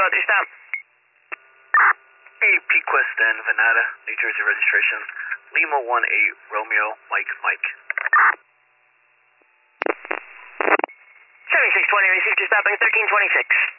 Roger, stop. Hey, Pequest and Venata, New Jersey registration. Lima 18, Romeo, Mike. 7620, received your stop by 1326.